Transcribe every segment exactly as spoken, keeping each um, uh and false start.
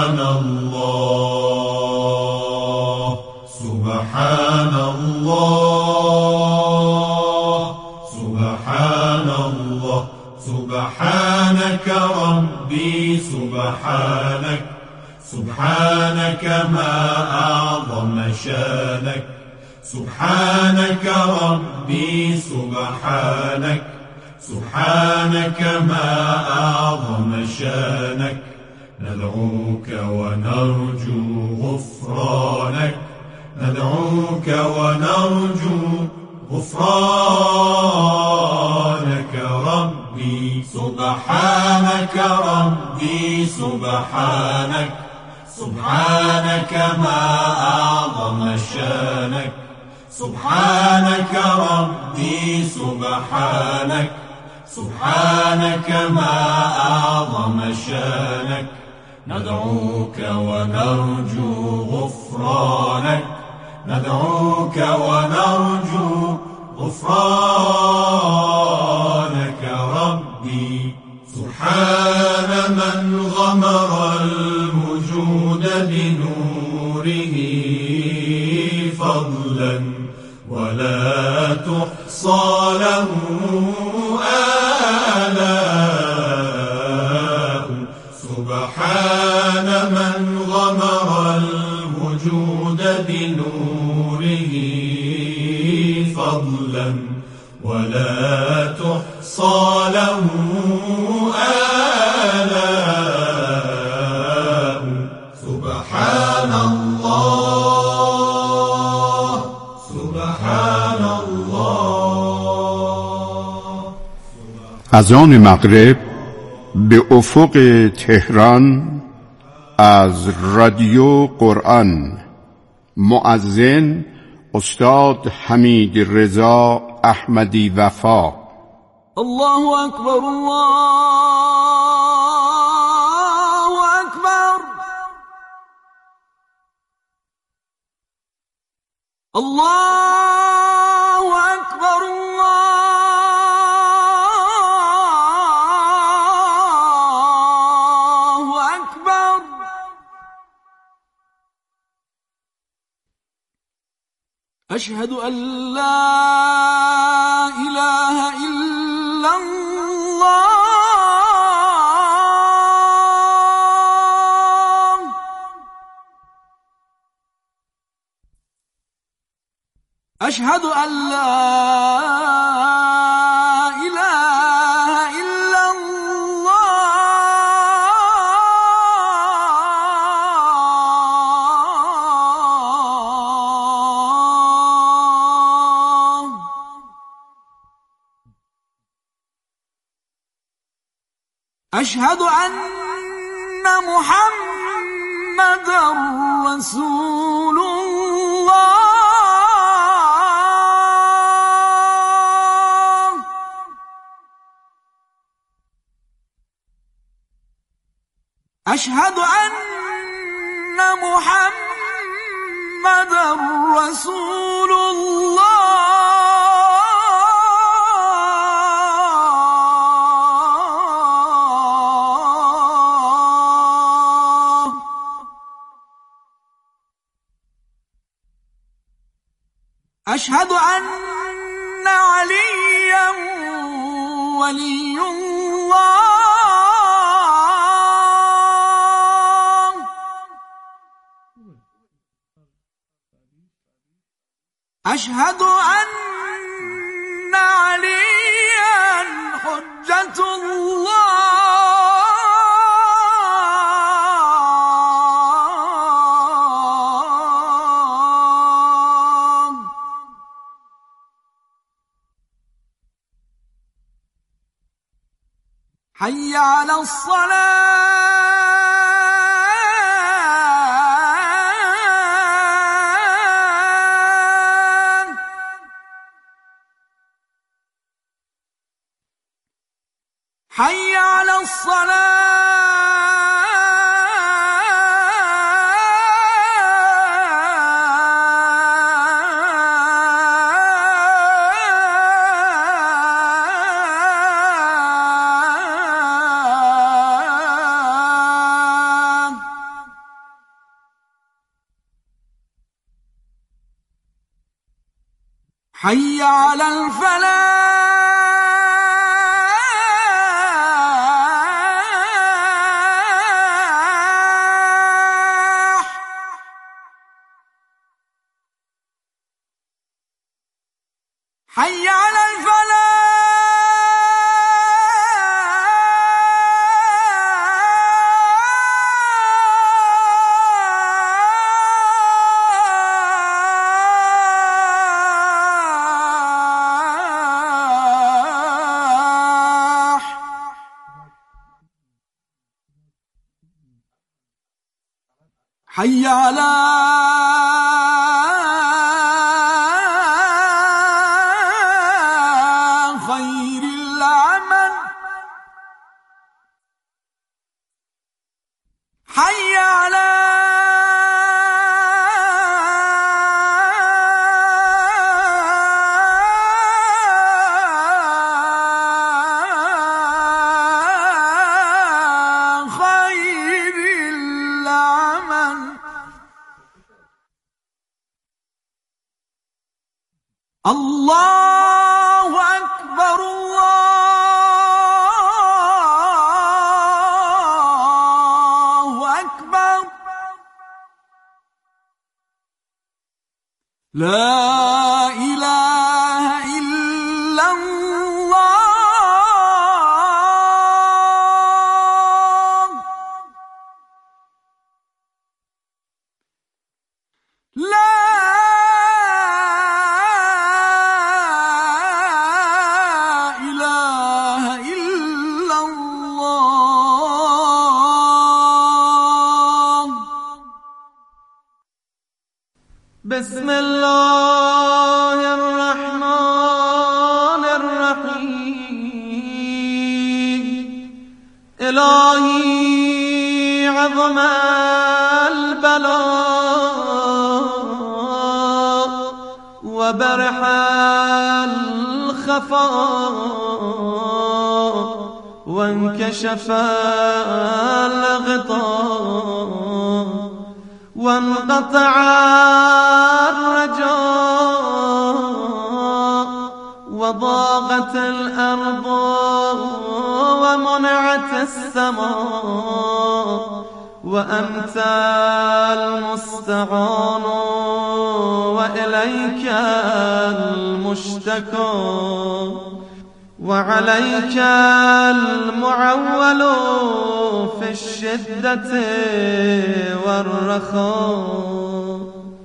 سبحان الله سبحان الله سبحان الله سبحانك ربي سبحانك سبحانك ما أعظم شانك سبحانك ربي سبحانك سبحانك ما أعظم شانك ندعوك ونرجو غفرانك ندعوك ونرجو غفرانك ربي سبحانك ربي سبحانك سبحانك ما أعظم شانك سبحانك ربي سبحانك سبحانك ما أعظم شانك ندعوك ونرجو غفرانك ندعوك ونرجو غفرانك ربي سبحان من غمر الوجود بنوره فضلا ولا تحصى له آلاء سبحان من غمر الوجود بنوره فضلا ولا تحصى له آلاء سبحان الله سبحان الله. از آن مغرب به افق تهران از رادیو قرآن مؤذن استاد حمید رضا احمدی وفا. الله أكبر الله أكبر الله أكبر الله أكبر. أشهد أن لا إله إلا الله. أشهد أن لا إله إلا الله. أشهد أن محمدًا رسول الله. أشهد أن محمدًا رسول الله. أشهد أن عليًّا ولي الله. أشهد أن عليًّا حجة الله. حي على الصلاة. حي على الصلاة. حي على الفلاح حي على الفلاح حي على خير العمل حي على الله أكبر الله أكبر لا إله إلا الله لا بسم الله الرحمن الرحيم إلهي عظم البلاء وبرح الخفاء وانكشف الغطاء وانقطع الرجاء وضاقت الأرض ومنعت السماء وأنت المستعان وإليك المشتكى وعليك المعول في الشدة والرخاء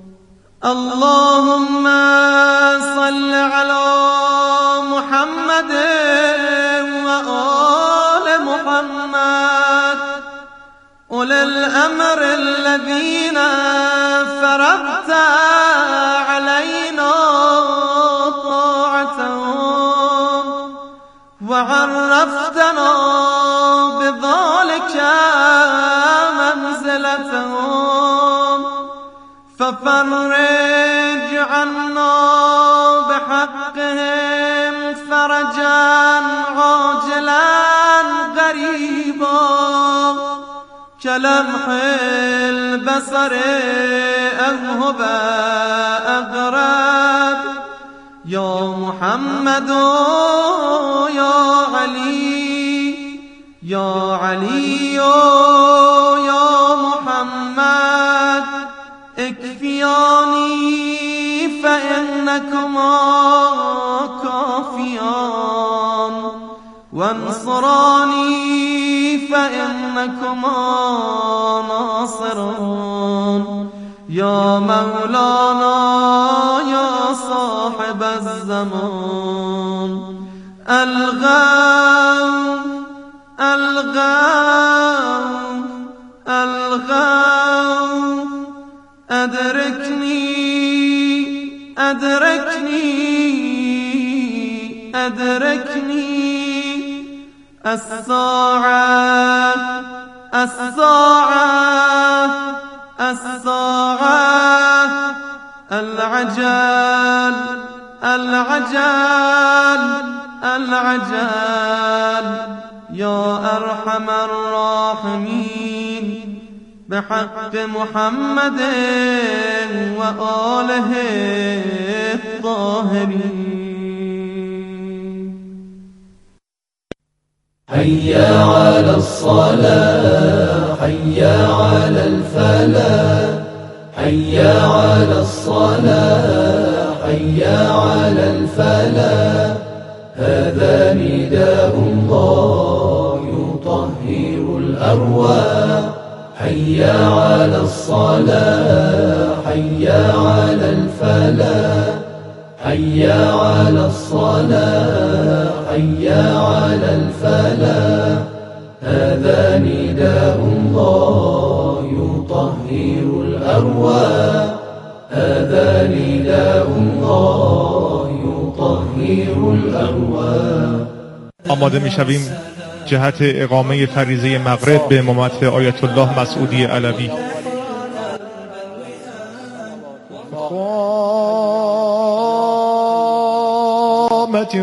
اللهم صل على محمد وآل محمد أولي الأمر الذين فرضت علينا طاعتهم وعرفتنا بذلك منزلتهم ففرج عنا بحقهم فرجا عاجلا غريبا كلمح البصر أذهب أغرب يا محمد يا علي يا علي يا محمد اكفياني فإنكما كافيان وانصراني فإنكما ناصرون يا مولانا يا صاحب الزمان الغوث الغوث الغوث أدركني أدركني أدركني الساعة الساعة الساعة العجل العجل العجل يا أرحم الراحمين بحق محمد وآله الطاهرين. حي على الصلاة حي على الفلاح حي على الصلاة حي على الفلاح هذا نداء الله يطهر الأرواح حي على الصلاة حي على الفلاح حي على الصلاة حي على الفلاح هذا نداء الله يطهر الأرواح هذا نداء الله يطهر الأرواح. آماده می‌شویم جهت اقامه فریضه مغرب به امامت آیت الله مسعودی علوی. قامت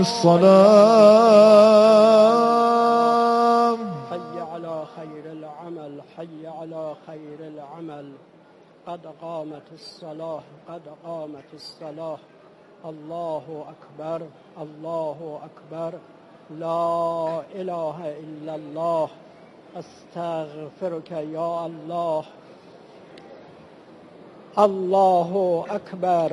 الصلاة حي على خير العمل حي على خير العمل قد قامت الصلاة قد قامت الصلاة الله أكبر الله أكبر لا إله إلا الله أستغفرك يا الله. الله أكبر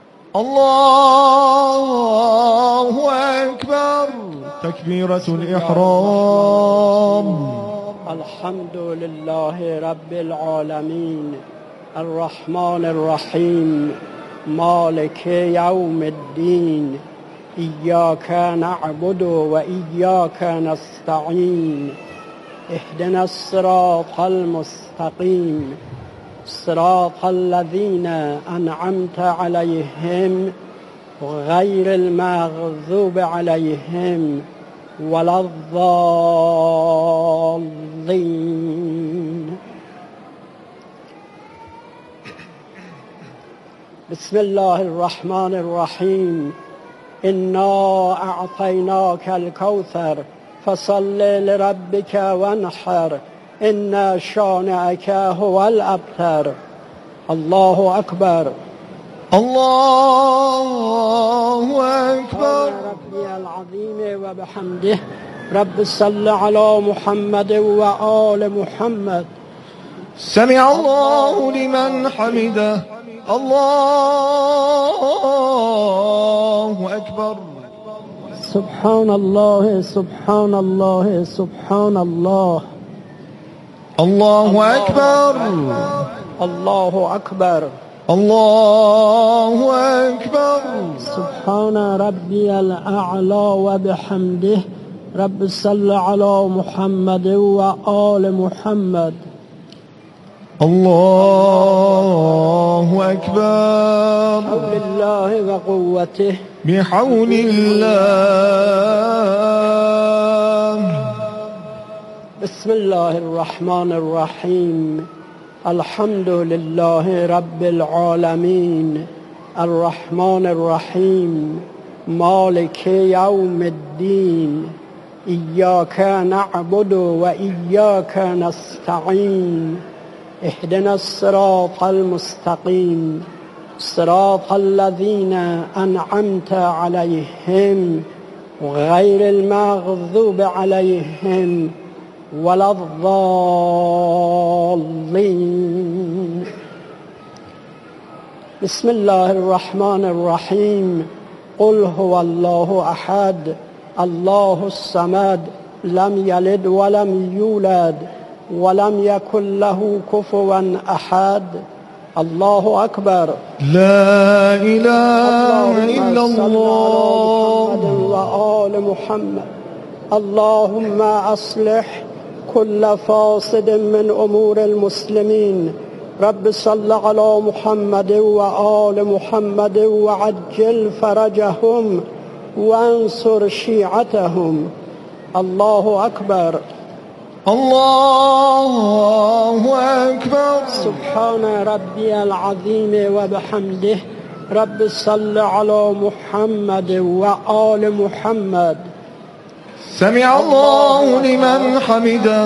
الله أكبر تكبيرة الإحرام. الحمد لله رب العالمين الرحمن الرحيم مالك يوم الدين إياك نعبد وإياك نستعين اهدنا الصراط المستقيم صراط الذين أنعمت عليهم غير المغضوب عليهم ولا الضالين. بسم الله الرحمن الرحيم إنا أعطيناك الكوثر فصل لربك وانحر إن شانئك هو الأبتر. الله أكبر الله أكبر. ربي العظيم وبحمده رب صل على محمد وآل محمد. سمع الله لمن حمده. الله أكبر. سبحان الله سبحان الله سبحان الله. الله أكبر الله أكبر الله أكبر. سبحان ربي الأعلى وبحمده رب صل على محمد وآل محمد. الله أكبر. بحول الله وقوته بحول الله. بسم الله الرحمن الرحيم الحمد لله رب العالمين الرحمن الرحيم مالك يوم الدين إياك نعبد وإياك نستعين اهدنا الصراط المستقيم صراط الذين أنعمت عليهم غير المغضوب عليهم ولا الضالين. بسم الله الرحمن الرحيم قل هو الله أحد الله الصمد لم يلد ولم يولد ولم يكن له كفوا أحد. الله أكبر. لا إله إلا الله. محمد وآل محمد. اللهم أصلح كل فاسد من أمور المسلمين. رب صل على محمد وآل محمد وعجل فرجهم وانصر شيعتهم. الله أكبر. الله أكبر. سبحان ربي العظيم وبحمده رب صل على محمد وآل محمد. سمع الله لمن حمده.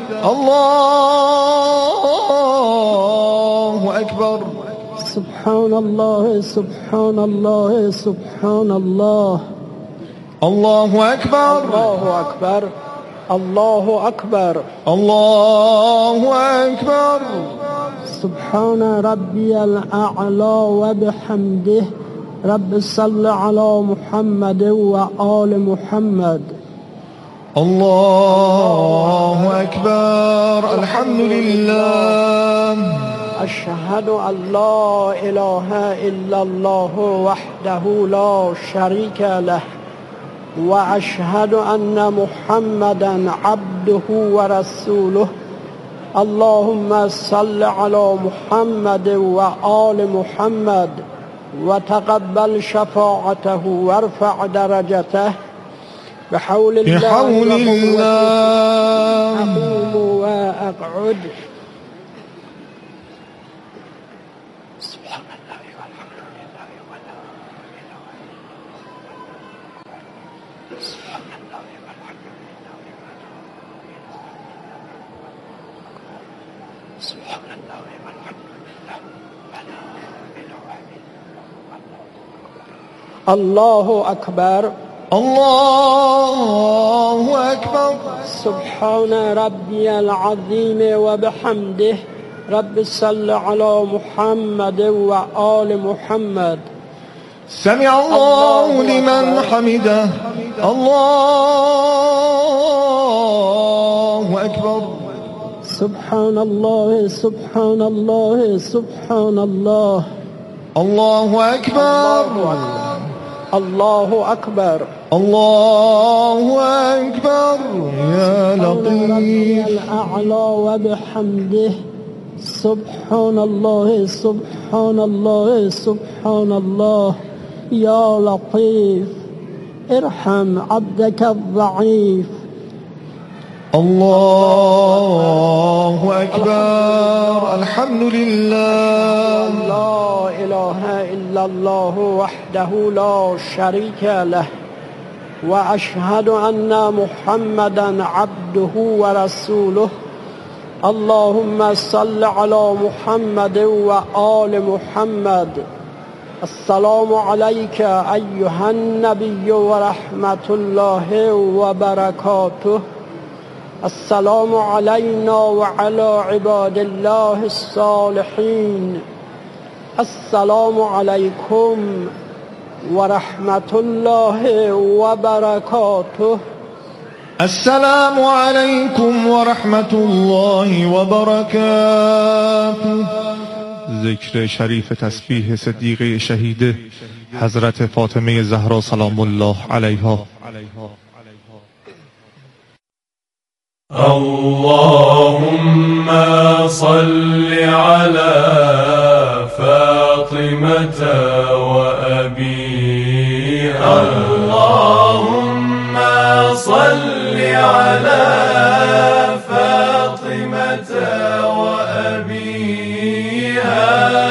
الله أكبر. سبحان الله سبحان الله سبحان الله. الله أكبر. الله أكبر الله أكبر الله أكبر. سبحان ربي الأعلى وبحمده. رب صل على محمد وآل محمد. الله أكبر. الحمد لله. أشهد أن لا إله إلا الله وحده لا شريك له وأشهد أن محمدا عبده ورسوله. اللهم صل على محمد وآل محمد وتقبل شفاعته وارفع درجته بحول الله. بحول الله. أقوم وأقعد. سبحان الله والحمد لله ولا إله إلا الله. سبحان الله والحمد لله سبحان الله والحمد لله ولا إله إلا الله. الله أكبر. الله أكبر. سبحان ربي العظيم وبحمده. رب صل على محمد وآل محمد. سمع الله لمن حمده. الله أكبر. سبحان الله سبحان الله سبحان الله. الله أكبر. الله أكبر الله أكبر. يا لطيف. الأعلى وبحمده. سبحان الله سبحان الله سبحان الله. يا لطيف ارحم عبدك الضعيف. الله أكبر. الحمد لله. لا إله إلا الله وحده لا شريك له وأشهد أن محمدا عبده ورسوله. اللهم صل على محمد وآل محمد. السلام عليك أيها النبي ورحمة الله وبركاته. السلام علينا وعلى عباد الله الصالحين. السلام عليكم ورحمة الله وبركاته. السلام عليكم ورحمة الله وبركاته. ذکر شریف تسبیح صدیقه شهیده حضرت فاطمه زهرا سلام الله علیها. اللهم صل على فاطمة وأبيها. اللهم صل على فاطمة وأبيها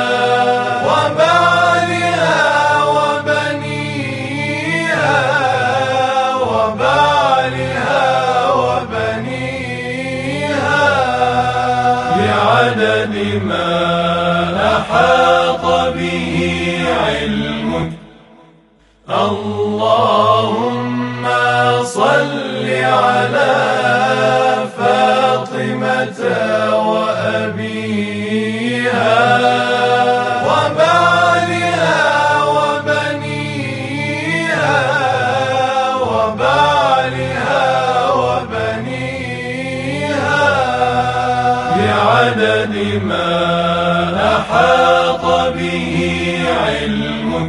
وبعلها وبنيها وبعلها وبنيها بعدد ما أحاط به علمك. اللهم صل على فاطمة وأبيها وبعلها وبنيها وبعلها وبنيها بعدد ما أحاط به علمك.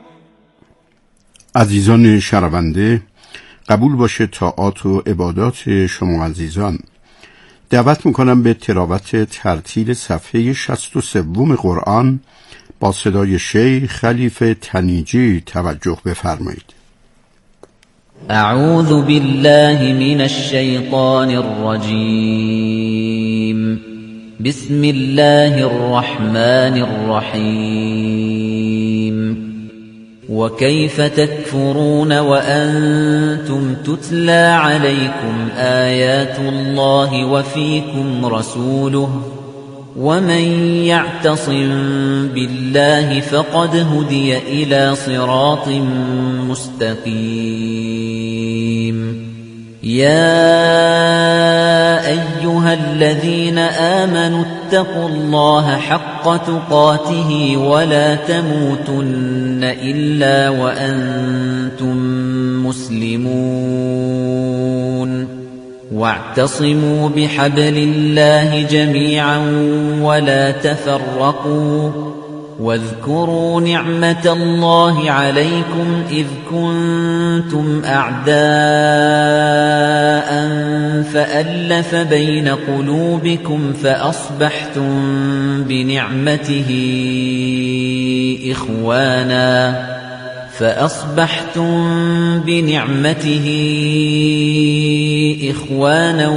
عزیزان شنونده، قبول باشه طاعات و عبادات شما عزیزان. دعوت میکنم به تلاوت ترتیل صفحه شصت و سه قرآن با صدای شیخ خلیفه تنیجی توجه بفرمایید. اعوذ بالله من الشیطان الرجیم. بسم الله الرحمن الرحیم. وكيف تكفرون وأنتم تتلى عليكم آيات الله وفيكم رسوله ومن يعتصم بالله فقد هدي إلى صراط مستقيم يا أيها الذين آمنوا اتقوا الله حق تقاته ولا تموتن إلا وأنتم مسلمون واعتصموا بحبل الله جميعا ولا تفرقوا واذكروا نعمة الله عليكم إذ كنتم أعداء فألف بين قلوبكم فأصبحتم بنعمته إخوانا فأصبحتم بنعمته إخوانا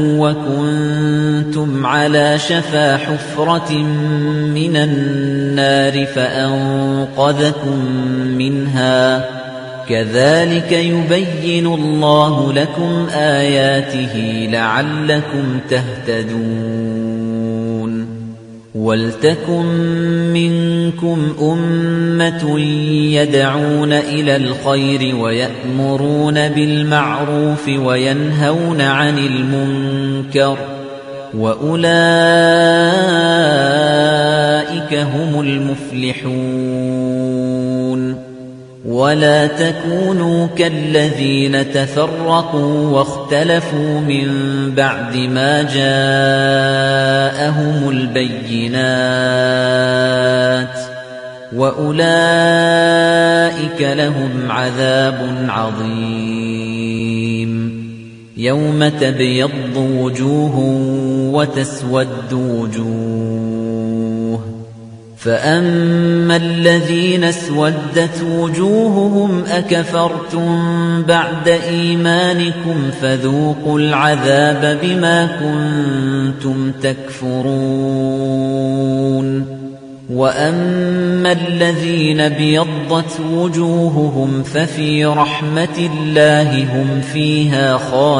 وكنتم على شفا حفرة من النار فأنقذكم منها كذلك يبين الله لكم آياته لعلكم تهتدون وَلْتَكُن مِّنكُمْ أُمَّةٌ يَدْعُونَ إِلَى الْخَيْرِ وَيَأْمُرُونَ بِالْمَعْرُوفِ وَيَنْهَوْنَ عَنِ الْمُنكَرِ وَأُولَئِكَ هُمُ الْمُفْلِحُونَ وَلَا تَكُونُوا كَالَّذِينَ تَفَرَّقُوا وَاخْتَلَفُوا مِن بَعْدِ مَا جَاءَهُمُ الْبَيِّنَاتُ وَأُولَئِكَ لَهُمْ عَذَابٌ عَظِيمٌ يَوْمَ تَبْيَضُّ وُجُوهٌ وَتَسْوَدُّ وُجُوهٌ فَأَمَّا الَّذِينَ اسْوَدَّتْ وُجُوهُهُمْ أَكَفَرْتُمْ بَعْدَ إِيمَانِكُمْ فَذُوقُوا الْعَذَابَ بِمَا كُنتُمْ تَكْفُرُونَ وَأَمَّا الَّذِينَ ابْيَضَّتْ وُجُوهُهُمْ فَفِي رَحْمَةِ اللَّهِ هُمْ فِيهَا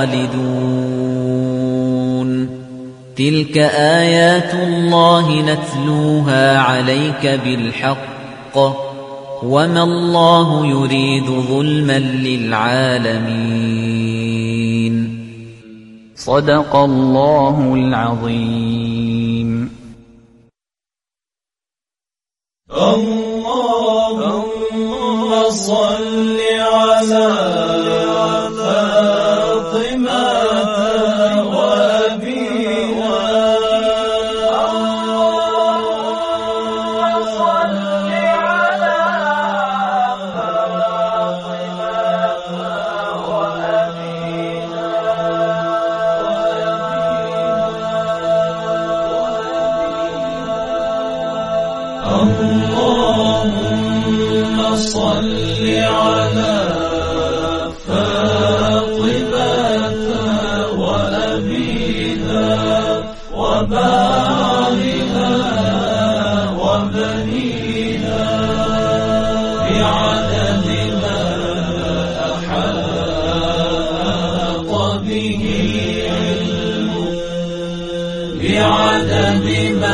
خَالِدُونَ تِلْكَ آيَاتُ اللَّهِ نَتْلُوهَا عَلَيْكَ بِالْحَقِّ وَمَا اللَّهُ يُرِيدُ ظُلْمًا لِلْعَالَمِينَ صدق الله العظيم. اللهم صل على فاطمة اللهم صل على فاطمة وأبيها وبعلها وبنيها بعدد ما أحاط به علمك بعدد ما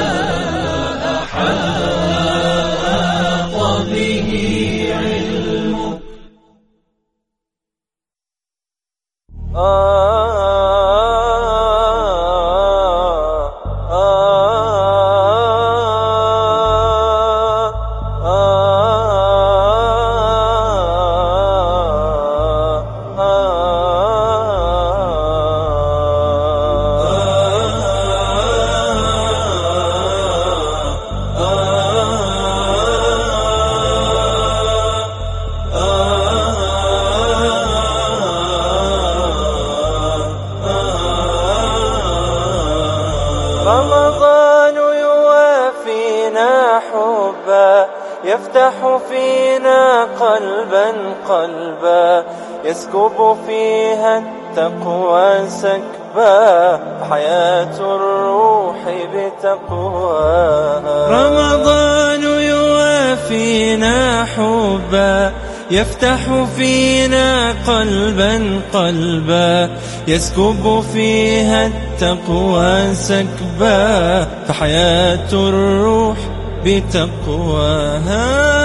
رمضان يوافينا حبا يفتح فينا قلبا قلبا يسكب فيها التقوى سكبا حياة الروح بتقواها. رمضان يوافينا حبا يفتح فينا قلبا قلبا يسكب فيها التقوى سكبا فحياة الروح بتقواها.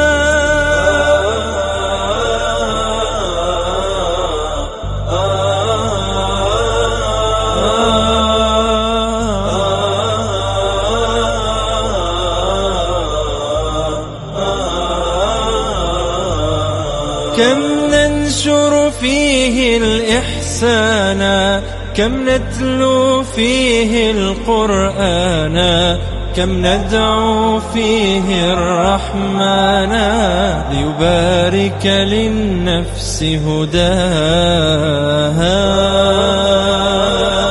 كم ننشر فيه الإحسان كم نتلو فيه القرآن كم ندعو فيه الرحمن ليبارك للنفس هداها.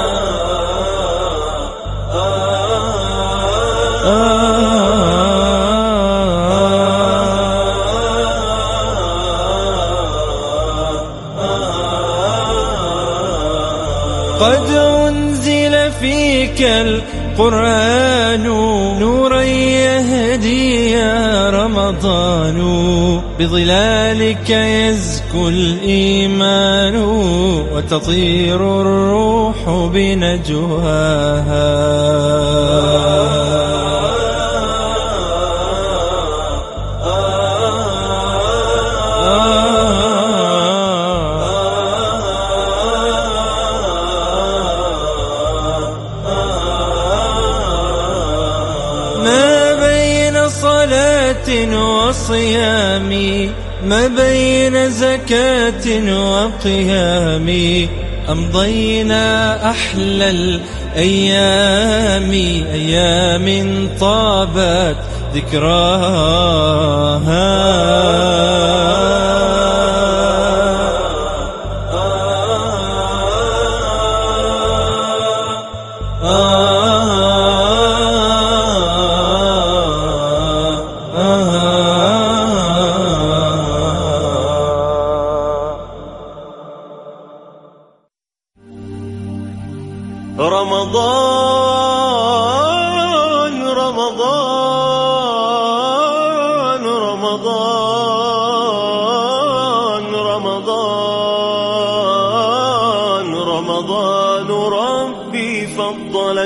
قد أنزل فيك القرآن نورا يهدي يا رمضان بظلالك يزكو الإيمان وتطير الروح بنجواها. ما بين صلاة وصيام ما بين زكاة وقيام أمضينا أحلى الأيام أيام طابت ذكراها. رمضان رمضان رمضان رمضان رمضان ربي فضلك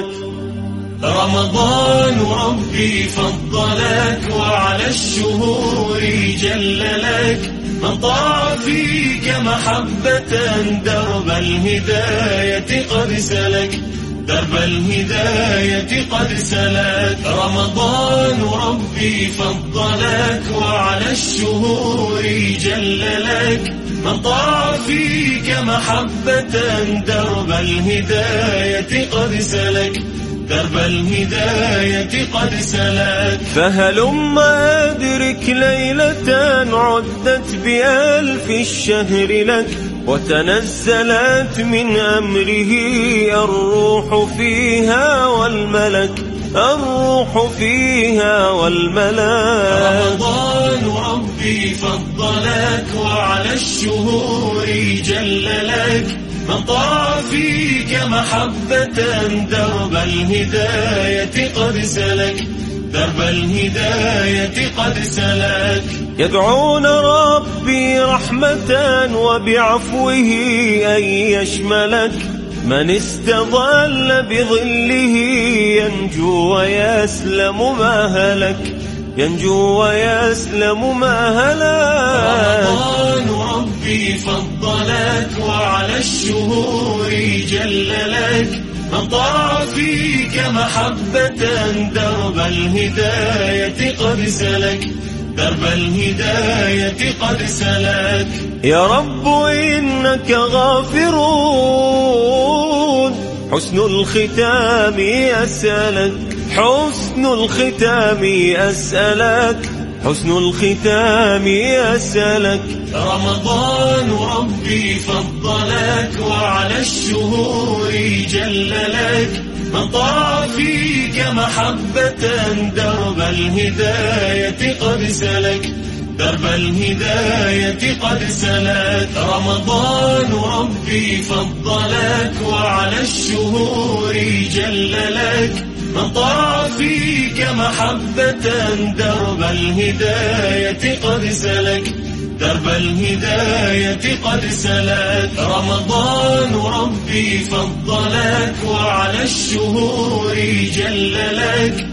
رمضان ربي فضلك وعلى الشهور جللك من طاع فيك محبة درب الهداية قد سلك درب الهداية قد سلك. رمضان ربي فضلك وعلى الشهور جللك من طاع فيك محبة درب الهداية قد سلك درب الهداية قد سلك. فهلم أدرك ليلة عدت بألف الشهر لك وتنزلت من أمره الروح فيها والملك الروح فيها والملك. رمضان ربي فضلك وعلى الشهور جللك من طاع فيك محبة درب الهداية قد سلك درب الهداية قد سلك. يدعون ربي رحمة وبعفوه أن يشملك من استظل بظله ينجو ويسلم ما هلك ينجو ويسلم ما هلك. رمضان ربي فضلك وعلى الشهور جللك من طاع فيك محبة درب الهداية قد سلك درب الهداية قد سلك. يا رب إنك غافرون حسن الختام أسألك حسن الختام أسألك حسن الختام أسألك. رمضان ربي فضلك وعلى الشهور جللك من طاع فيك محبة درب الهداية قد سلك درب الهداية قد سلك. رمضان ربي فضلك وعلى الشهور جللك من طاع فيك محبة درب الهداية قد سلك درب الهداية قد سلك رمضان ربي فضلك وعلى الشهور جل لك